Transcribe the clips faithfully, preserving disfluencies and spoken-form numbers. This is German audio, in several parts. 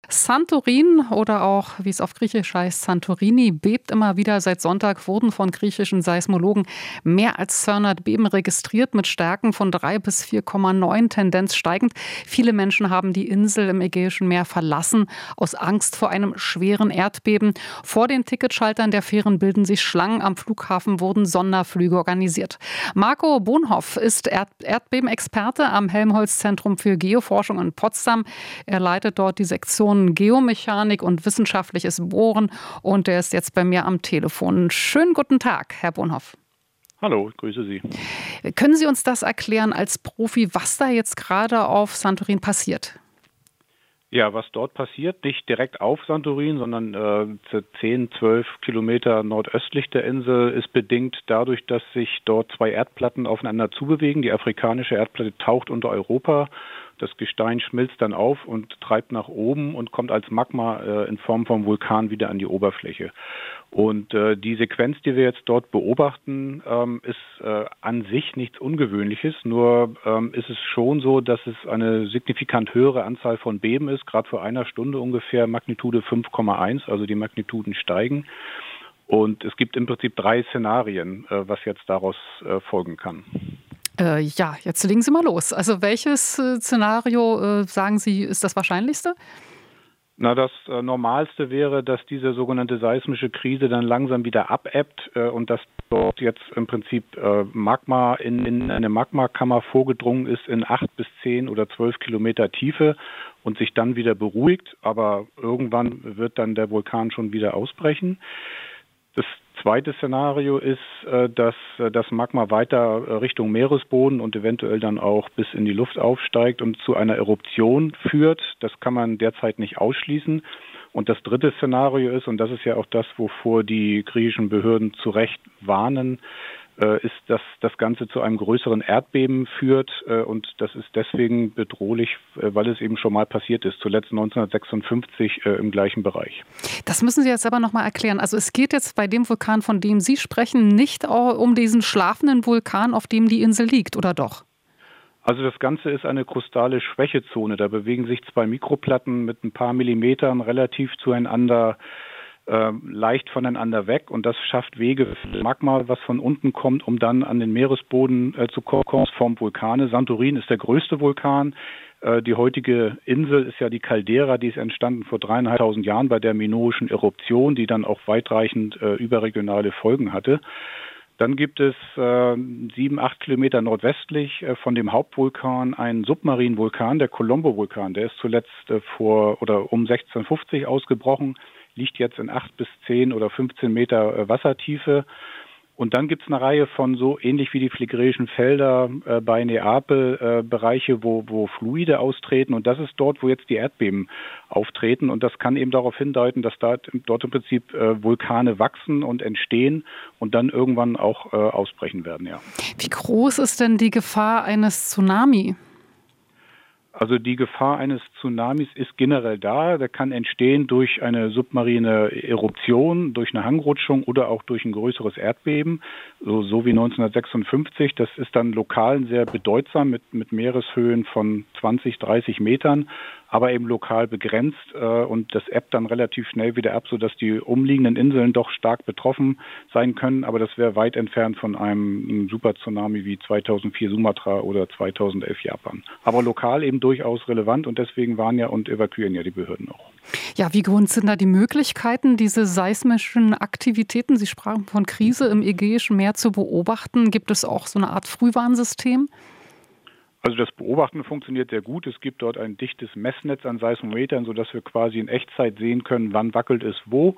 Santorin oder auch, wie es auf Griechisch heißt, Santorini, bebt immer wieder. Seit Sonntag wurden von griechischen Seismologen mehr als zweihundert Beben registriert mit Stärken von drei bis vier Komma neun, Tendenz steigend. Viele Menschen haben die Insel im Ägäischen Meer verlassen, aus Angst vor einem schweren Erdbeben. Vor den Ticketschaltern der Fähren bilden sich Schlangen. Am Flughafen wurden Sonderflüge organisiert. Marco Bonhoff ist Erd- Erdbebenexperte am Helmholtz-Zentrum für Geoforschung in Potsdam. Er leitet dort die Sektion Geomechanik und wissenschaftliches Bohren und er ist jetzt bei mir am Telefon. Schönen guten Tag, Herr Bonhoff. Hallo, ich grüße Sie. Können Sie uns das erklären als Profi, was da jetzt gerade auf Santorin passiert? Ja, was dort passiert, nicht direkt auf Santorin, sondern äh, zehn, zwölf Kilometer nordöstlich der Insel, ist bedingt dadurch, dass sich dort zwei Erdplatten aufeinander zubewegen. Die afrikanische Erdplatte taucht unter Europa. Das Gestein schmilzt dann auf und treibt nach oben und kommt als Magma äh, in Form vom Vulkan wieder an die Oberfläche. Und äh, die Sequenz, die wir jetzt dort beobachten, ähm, ist äh, an sich nichts Ungewöhnliches. Nur ähm, ist es schon so, dass es eine signifikant höhere Anzahl von Beben ist. Gerade vor einer Stunde ungefähr Magnitude fünf Komma eins, also die Magnituden steigen. Und es gibt im Prinzip drei Szenarien, äh, was jetzt daraus äh, folgen kann. Äh, ja, jetzt legen Sie mal los. Also welches äh, Szenario, äh, sagen Sie, ist das wahrscheinlichste? Na, das äh, Normalste wäre, dass diese sogenannte seismische Krise dann langsam wieder abebbt äh, und dass dort jetzt im Prinzip äh, Magma in, in eine Magmakammer vorgedrungen ist in acht bis zehn oder zwölf Kilometer Tiefe und sich dann wieder beruhigt. Aber irgendwann wird dann der Vulkan schon wieder ausbrechen. Das zweite Szenario ist, dass das Magma weiter Richtung Meeresboden und eventuell dann auch bis in die Luft aufsteigt und zu einer Eruption führt. Das kann man derzeit nicht ausschließen. Und das dritte Szenario ist, und das ist ja auch das, wovor die griechischen Behörden zu Recht warnen, ist, dass das Ganze zu einem größeren Erdbeben führt. Und das ist deswegen bedrohlich, weil es eben schon mal passiert ist, zuletzt neunzehnhundertsechsundfünfzig im gleichen Bereich. Das müssen Sie jetzt aber noch mal erklären. Also es geht jetzt bei dem Vulkan, von dem Sie sprechen, nicht um diesen schlafenden Vulkan, auf dem die Insel liegt, oder doch? Also das Ganze ist eine krustale Schwächezone. Da bewegen sich zwei Mikroplatten mit ein paar Millimetern relativ zueinander äh, leicht voneinander weg. Und das schafft Wege für Magma, was von unten kommt, um dann an den Meeresboden äh, zu kommen, vom Vulkane. Santorin ist der größte Vulkan. Äh, die heutige Insel ist ja die Caldera, die ist entstanden vor dreieinhalbtausend Jahren bei der minoischen Eruption, die dann auch weitreichend äh, überregionale Folgen hatte. Dann gibt es äh, sieben, acht Kilometer nordwestlich äh, von dem Hauptvulkan einen Submarinvulkan, der Colombo-Vulkan. Der ist zuletzt äh, vor oder um sechzehnhundertfünfzig ausgebrochen, liegt jetzt in acht bis zehn oder fünfzehn Meter äh, Wassertiefe. Und dann gibt es eine Reihe von so ähnlich wie die Phlegrischen Felder äh, bei Neapel äh, Bereiche, wo, wo Fluide austreten. Und das ist dort, wo jetzt die Erdbeben auftreten. Und das kann eben darauf hindeuten, dass da, dort im Prinzip äh, Vulkane wachsen und entstehen und dann irgendwann auch äh, ausbrechen werden. Ja. Wie groß ist denn die Gefahr eines Tsunami? Also die Gefahr eines Tsunamis ist generell da. Der kann entstehen durch eine submarine Eruption, durch eine Hangrutschung oder auch durch ein größeres Erdbeben, so, so wie neunzehnhundertsechsundfünfzig. Das ist dann lokal sehr bedeutsam mit, mit Meereshöhen von zwanzig, dreißig Metern, aber eben lokal begrenzt. Äh, und das ebbt dann relativ schnell wieder ab, sodass die umliegenden Inseln doch stark betroffen sein können. Aber das wäre weit entfernt von einem, einem Super-Tsunami wie zweitausendvier Sumatra oder zweitausendelf Japan. Aber lokal eben durchaus relevant und deswegen warnen ja und evakuieren ja die Behörden auch. Ja, wie groß sind da die Möglichkeiten, diese seismischen Aktivitäten, Sie sprachen von Krise im Ägäischen Meer, zu beobachten? Gibt es auch so eine Art Frühwarnsystem? Also das Beobachten funktioniert sehr gut. Es gibt dort ein dichtes Messnetz an Seismometern, sodass wir quasi in Echtzeit sehen können, wann wackelt es wo.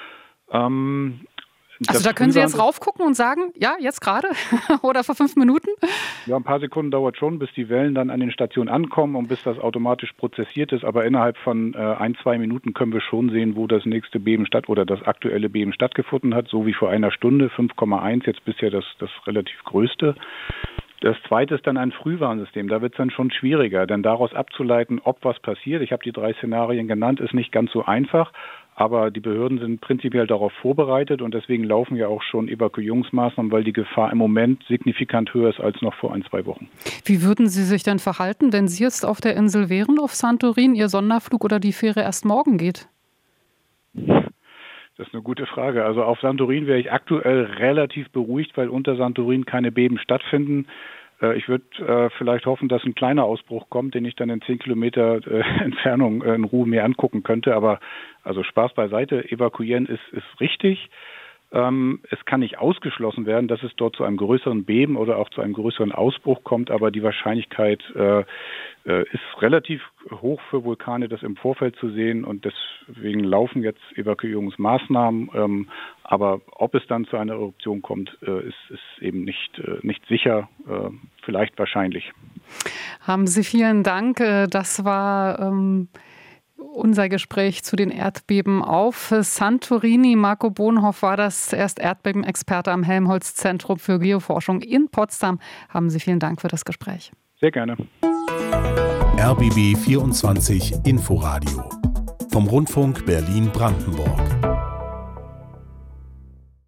Ähm, Also da können Sie jetzt raufgucken und sagen, ja, jetzt gerade oder vor fünf Minuten? Ja, ein paar Sekunden dauert schon, bis die Wellen dann an den Stationen ankommen und bis das automatisch prozessiert ist. Aber innerhalb von äh, ein, zwei Minuten können wir schon sehen, wo das nächste Beben statt oder das aktuelle Beben stattgefunden hat. So wie vor einer Stunde, fünf Komma eins, jetzt bisher das, das relativ größte. Das zweite ist dann ein Frühwarnsystem. Da wird es dann schon schwieriger, denn daraus abzuleiten, ob was passiert, ich habe die drei Szenarien genannt, ist nicht ganz so einfach. Aber die Behörden sind prinzipiell darauf vorbereitet und deswegen laufen ja auch schon Evakuierungsmaßnahmen, weil die Gefahr im Moment signifikant höher ist als noch vor ein, zwei Wochen. Wie würden Sie sich denn verhalten, wenn Sie jetzt auf der Insel wären, auf Santorin, Ihr Sonderflug oder die Fähre erst morgen geht? Das ist eine gute Frage. Also auf Santorin wäre ich aktuell relativ beruhigt, weil unter Santorin keine Beben stattfinden. Ich würde äh, vielleicht hoffen, dass ein kleiner Ausbruch kommt, den ich dann in zehn Kilometer äh, Entfernung äh, in Ruhe mir angucken könnte. Aber also Spaß beiseite, evakuieren ist, ist richtig. Ähm, es kann nicht ausgeschlossen werden, dass es dort zu einem größeren Beben oder auch zu einem größeren Ausbruch kommt. Aber die Wahrscheinlichkeit äh, äh, ist relativ hoch für Vulkane, das im Vorfeld zu sehen. Und deswegen laufen jetzt Evakuierungsmaßnahmen. Ähm, aber ob es dann zu einer Eruption kommt, äh, ist, ist eben nicht, äh, nicht sicher. Äh, vielleicht wahrscheinlich. Haben Sie vielen Dank. Das war ähm, unser Gespräch zu den Erdbeben auf Santorini. Marco Bonhoff war das, erst Erdbebenexperte am Helmholtz-Zentrum für Geoforschung in Potsdam. Haben Sie vielen Dank für das Gespräch. Sehr gerne. R B B vierundzwanzig Inforadio vom Rundfunk Berlin-Brandenburg.